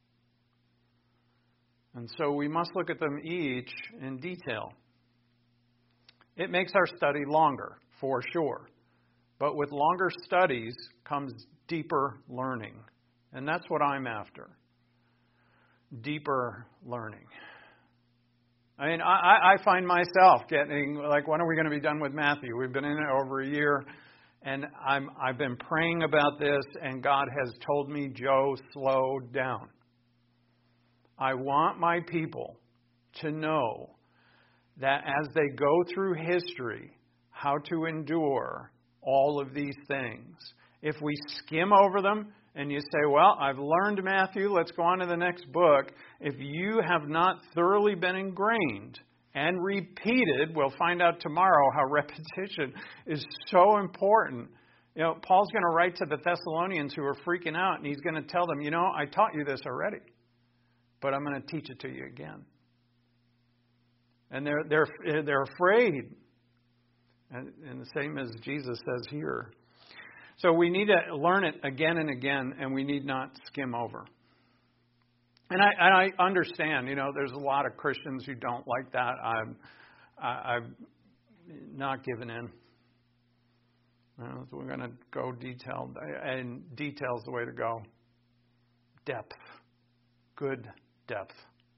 A: And so we must look at them each in detail. It makes our study longer, for sure. But with longer studies comes deeper learning. And that's what I'm after. Deeper learning. I mean, I, I find myself getting, like, when are we going to be done with Matthew? We've been in it over a year. And I'm, I've been praying about this, and God has told me, Joe, slow down. I want my people to know that as they go through history, how to endure all of these things. If we skim over them and you say, well, I've learned Matthew, let's go on to the next book. If you have not thoroughly been ingrained and repeated, we'll find out tomorrow how repetition is so important. You know, Paul's going to write to the Thessalonians who are freaking out, and he's going to tell them, you know, I taught you this already, but I'm going to teach it to you again. And they're they're they're afraid, and, and the same as Jesus says here. So we need to learn it again and again, and we need not skim over. And I, and I understand, you know, there's a lot of Christians who don't like that. I'm I, I'm not giving in. You know, so we're going to go detailed, and detail's the way to go. Depth, good depth.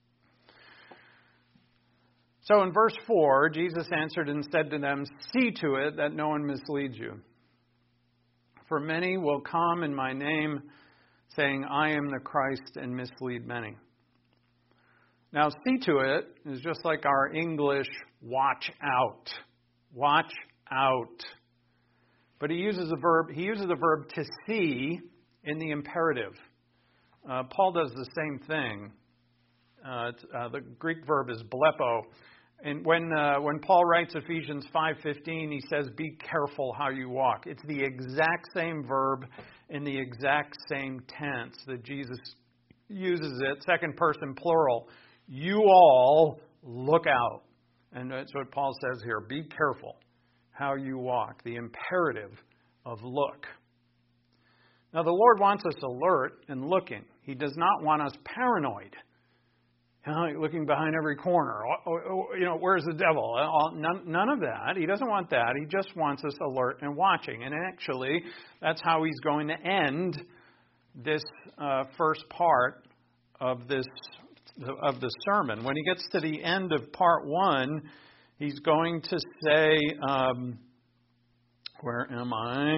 A: So in verse four, Jesus answered and said to them, see to it that no one misleads you. For many will come in my name, saying, I am the Christ, and mislead many. Now, see to it is just like our English watch out. Watch out. But he uses the verb, he uses the verb to see in the imperative. Uh, Paul does the same thing. Uh, uh, the Greek verb is blepo. And when uh, when Paul writes Ephesians five fifteen, he says, be careful how you walk. It's the exact same verb in the exact same tense that Jesus uses it, second person plural. You all look out. And that's what Paul says here. Be careful how you walk. The imperative of look. Now the Lord wants us alert and looking. He does not want us paranoid. You know, looking behind every corner. You know, where's the devil? None, none of that. He doesn't want that. He just wants us alert and watching. And actually, that's how he's going to end this uh, first part of this of the sermon. When he gets to the end of part one, he's going to say, um, where am I?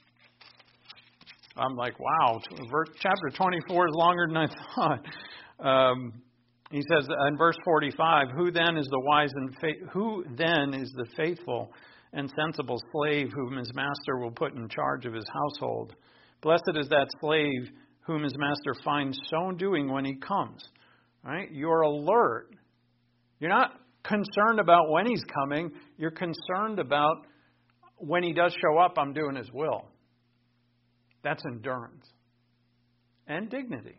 A: I'm like, wow, chapter twenty-four is longer than I thought. Um, He says in verse forty-five, who then is the wise and fa- who then is the faithful and sensible slave whom his master will put in charge of his household? Blessed is that slave whom his master finds so doing when he comes. Right? You're alert. You're not concerned about when he's coming. You're concerned about when he does show up, I'm doing his will. That's endurance and dignity.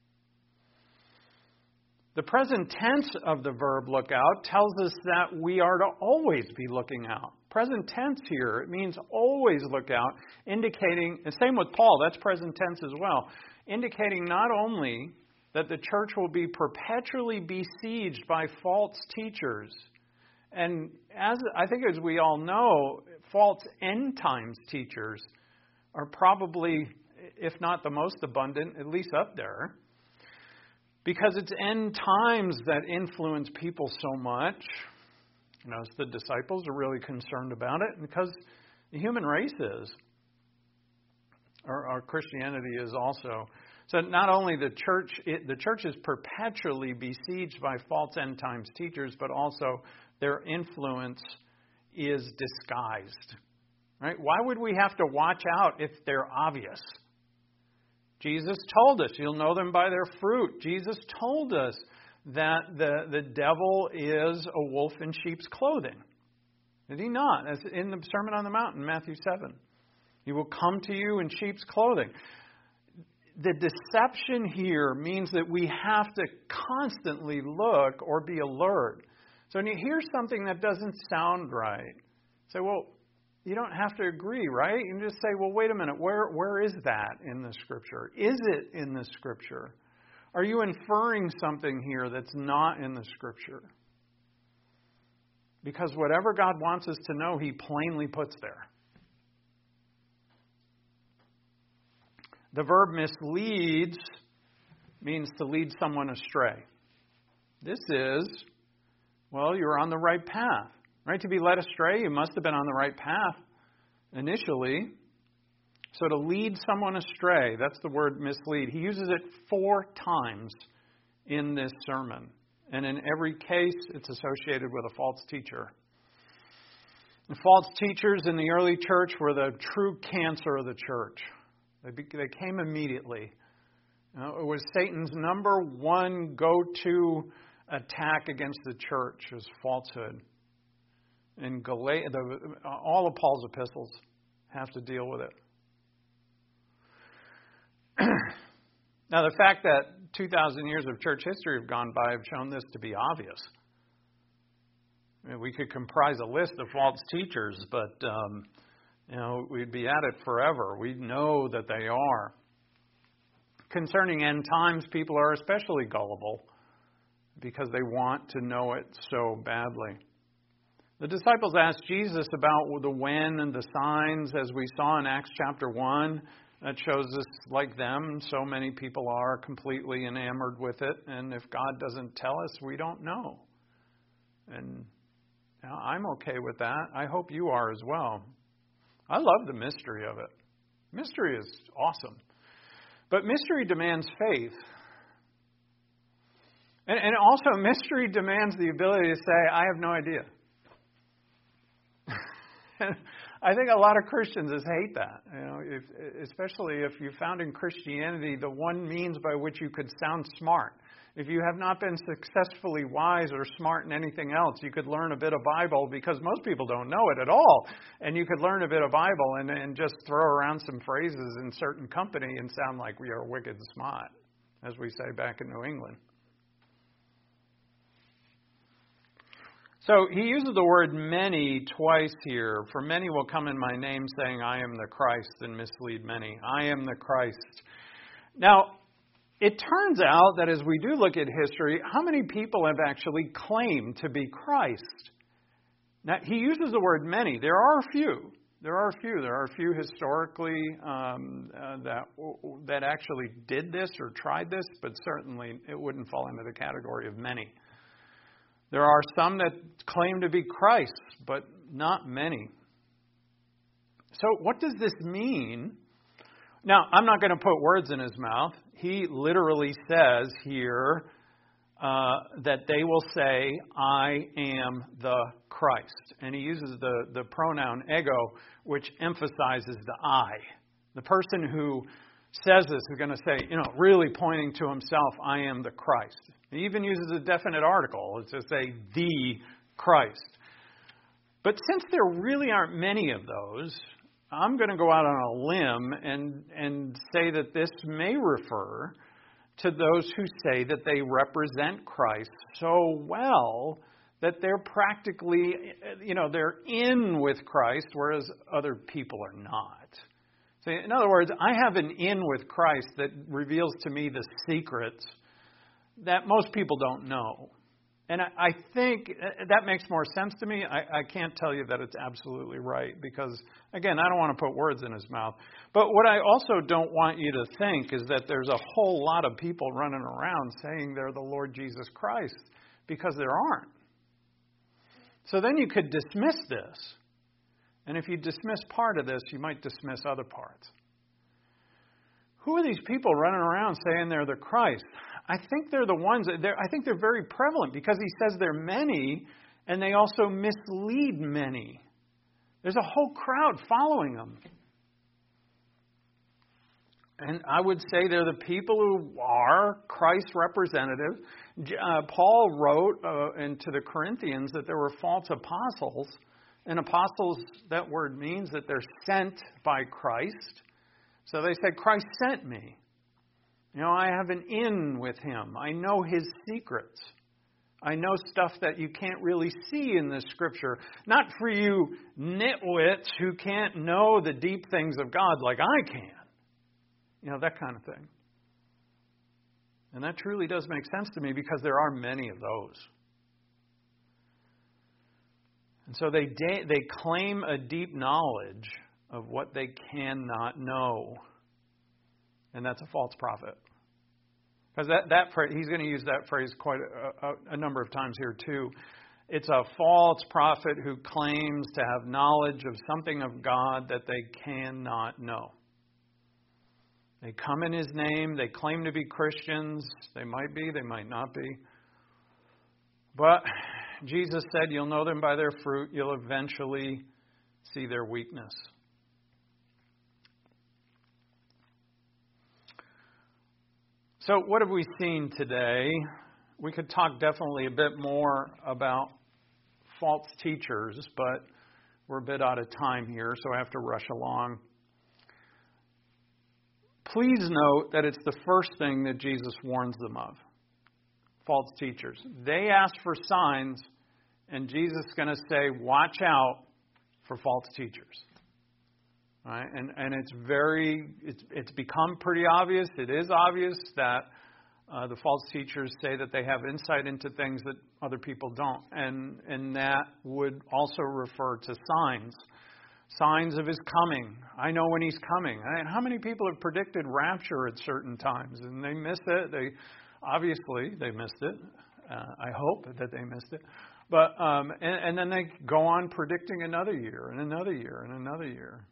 A: The present tense of the verb look out tells us that we are to always be looking out. Present tense here, it means always look out, indicating, and same with Paul, that's present tense as well, indicating not only that the church will be perpetually besieged by false teachers, and as I think as we all know, false end times teachers are probably if not the most abundant, at least up there. Because it's end times that influence people so much. You know, the disciples are really concerned about it, because the human race is, or, or Christianity is also. So not only the church, it, the church is perpetually besieged by false end times teachers, but also their influence is disguised. Right? Why would we have to watch out if they're obvious? Jesus told us, you'll know them by their fruit. Jesus told us that the, the devil is a wolf in sheep's clothing. Did he not? As in the Sermon on the Mount in Matthew seven. He will come to you in sheep's clothing. The deception here means that we have to constantly look or be alert. So when you hear something that doesn't sound right, say, well, you don't have to agree, right? You can just say, well, wait a minute, where where is that in the Scripture? Is it in the Scripture? Are you inferring something here that's not in the Scripture? Because whatever God wants us to know, He plainly puts there. The verb misleads means to lead someone astray. This is, well, you're on the right path. Right? To be led astray, you must have been on the right path initially. So to lead someone astray, that's the word mislead. He uses it four times in this sermon. And in every case, it's associated with a false teacher. The false teachers in the early church were the true cancer of the church. They, be, they came immediately. You know, it was Satan's number one go-to attack against the church was falsehood. And Gal- the, all of Paul's epistles have to deal with it. Now, the fact that two thousand years of church history have gone by have shown this to be obvious. I mean, we could comprise a list of false teachers, but um, you know, we'd be at it forever. We know that they are. Concerning end times, people are especially gullible because they want to know it so badly. The disciples asked Jesus about the when and the signs, as we saw in Acts chapter one. That shows us, like them, so many people are completely enamored with it. And if God doesn't tell us, we don't know. And you know, I'm okay with that. I hope you are as well. I love the mystery of it. Mystery is awesome. But mystery demands faith. And, and also, mystery demands the ability to say, I have no idea. I think a lot of Christians just hate that, you know, if, especially if you found in Christianity the one means by which you could sound smart. If you have not been successfully wise or smart in anything else, you could learn a bit of Bible, because most people don't know it at all. And you could learn a bit of Bible and, and just throw around some phrases in certain company and sound like we are wicked smart, as we say back in New England. So he uses the word many twice here. For many will come in my name saying, I am the Christ, and mislead many. I am the Christ. Now, it turns out that as we do look at history, how many people have actually claimed to be Christ? Now, he uses the word many. There are a few. There are a few. There are a few historically um, uh, that that actually did this or tried this, but certainly it wouldn't fall into the category of many. There are some that claim to be Christ, but not many. So what does this mean? Now, I'm not going to put words in his mouth. He literally says here uh, that they will say, I am the Christ. And he uses the, the pronoun ego, which emphasizes the I. The person who says this is going to say, you know, really pointing to himself, I am the Christ. He even uses a definite article. It's to say, the Christ. But since there really aren't many of those, I'm going to go out on a limb and, and say that this may refer to those who say that they represent Christ so well that they're practically, you know, they're in with Christ, whereas other people are not. So in other words, I have an in with Christ that reveals to me the secrets that most people don't know. And I, I think that makes more sense to me. I, I can't tell you that it's absolutely right because, again, I don't want to put words in his mouth. But what I also don't want you to think is that there's a whole lot of people running around saying they're the Lord Jesus Christ, because there aren't. So then you could dismiss this. And if you dismiss part of this, you might dismiss other parts. Who are these people running around saying they're the Christ? I think they're the ones, that they're, I think they're very prevalent because he says they're many and they also mislead many. There's a whole crowd following them. And I would say they're the people who are Christ's representatives. Uh, Paul wrote uh, into the Corinthians that there were false apostles. And apostles, that word means that they're sent by Christ. So they said, Christ sent me. You know, I have an in with him. I know his secrets. I know stuff that you can't really see in the Scripture. Not for you nitwits who can't know the deep things of God like I can. You know, that kind of thing. And that truly does make sense to me because there are many of those. And so they de- they claim a deep knowledge of what they cannot know. And that's a false prophet. Because that, that phrase, he's going to use that phrase quite a, a, a number of times here too. It's a false prophet who claims to have knowledge of something of God that they cannot know. They come in his name. They claim to be Christians. They might be. They might not be. But Jesus said, you'll know them by their fruit. You'll eventually see their weakness. So what have we seen today? We could talk definitely a bit more about false teachers, but we're a bit out of time here, so I have to rush along. Please note that it's the first thing that Jesus warns them of. False teachers. They ask for signs, and Jesus is going to say, watch out for false teachers. Right? And and it's very, it's, it's become pretty obvious, it is obvious that uh, the false teachers say that they have insight into things that other people don't. And, and that would also refer to signs. Signs of his coming. I know when he's coming. I mean, how many people have predicted rapture at certain times and they miss it? They obviously they missed it. Uh, I hope that they missed it. But um, and, and then they go on predicting another year and another year and another year.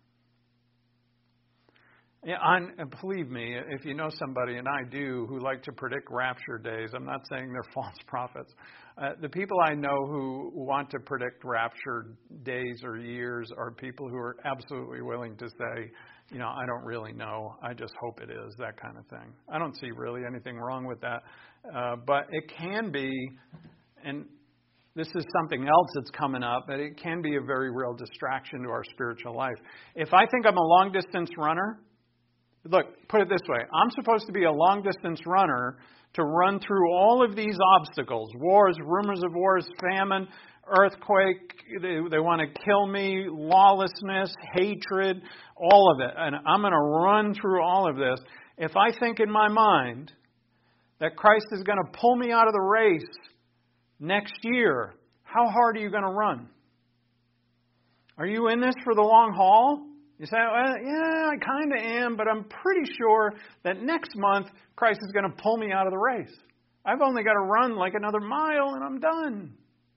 A: Yeah, I'm, and believe me, if you know somebody, and I do, who like to predict rapture days, I'm not saying they're false prophets. Uh, the people I know who want to predict rapture days or years are people who are absolutely willing to say, you know, I don't really know. I just hope it is, that kind of thing. I don't see really anything wrong with that. Uh, but it can be, and this is something else that's coming up, but it can be a very real distraction to our spiritual life. If I think I'm a long-distance runner, look, put it this way. I'm supposed to be a long-distance runner to run through all of these obstacles. Wars, rumors of wars, famine, earthquake. They, they want to kill me, lawlessness, hatred, all of it. And I'm going to run through all of this. If I think in my mind that Christ is going to pull me out of the race next year, how hard are you going to run? Are you in this for the long haul? You say, well, yeah, I kind of am, but I'm pretty sure that next month Christ is going to pull me out of the race. I've only got to run like another mile and I'm done.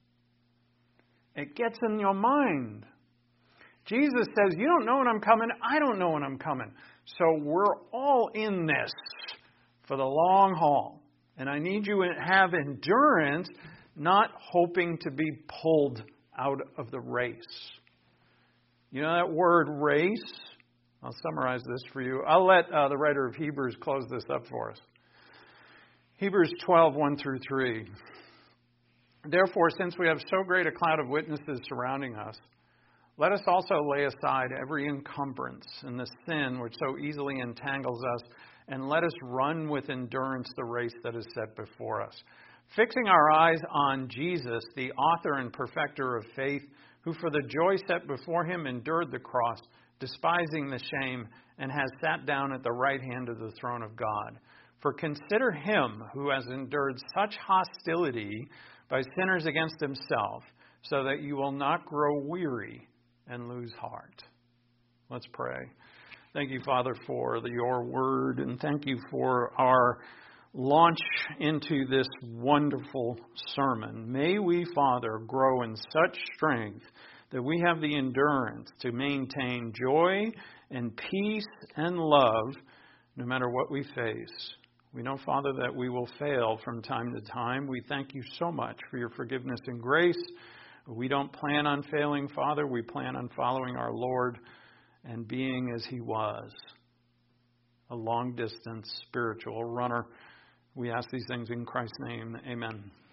A: It gets in your mind. Jesus says, you don't know when I'm coming. I don't know when I'm coming. So we're all in this for the long haul. And I need you to have endurance, not hoping to be pulled out of the race. You know that word race? I'll summarize this for you. I'll let uh, the writer of Hebrews close this up for us. Hebrews twelve, one through three. Therefore, since we have so great a cloud of witnesses surrounding us, let us also lay aside every encumbrance and the sin which so easily entangles us, and let us run with endurance the race that is set before us. Fixing our eyes on Jesus, the author and perfecter of faith, who for the joy set before him endured the cross, despising the shame, and has sat down at the right hand of the throne of God. For consider him who has endured such hostility by sinners against himself, so that you will not grow weary and lose heart. Let's pray. Thank you, Father, for the, your word, and thank you for our launch into this wonderful sermon. May we, Father, grow in such strength that we have the endurance to maintain joy and peace and love no matter what we face. We know, Father, that we will fail from time to time. We thank you so much for your forgiveness and grace. We don't plan on failing, Father. We plan on following our Lord and being as he was, a long-distance spiritual runner. We ask these things in Christ's name. Amen.